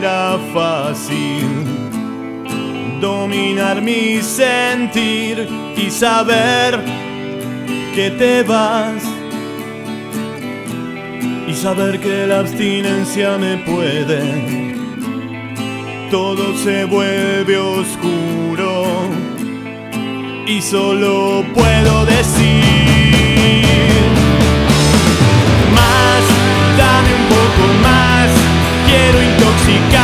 era fácil dominar mi sentir y saber que te vas, y saber que la abstinencia me puede. Todo se vuelve oscuro y solo puedo decir